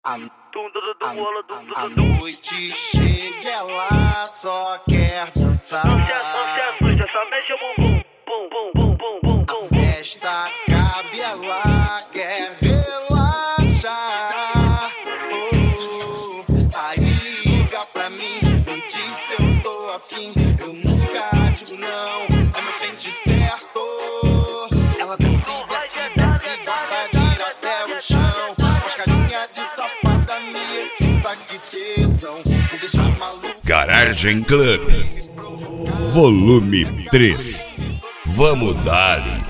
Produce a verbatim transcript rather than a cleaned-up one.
A noite chega, ela só quer dançar. Não se assusta, só mexe o bumbum. Bum, bum, bum, bum, bum, bum. A festa cabe, ela quer relaxar. Oh, aí liga pra mim, me diz se eu tô afim. Eu nunca digo não, é meu pente certo. Ela desce, desce, desce, gosta de ir até o chão. As carinhas de safada me excita, que tesão, me deixa maluco. Garagem Club Volume três. Vamos dar.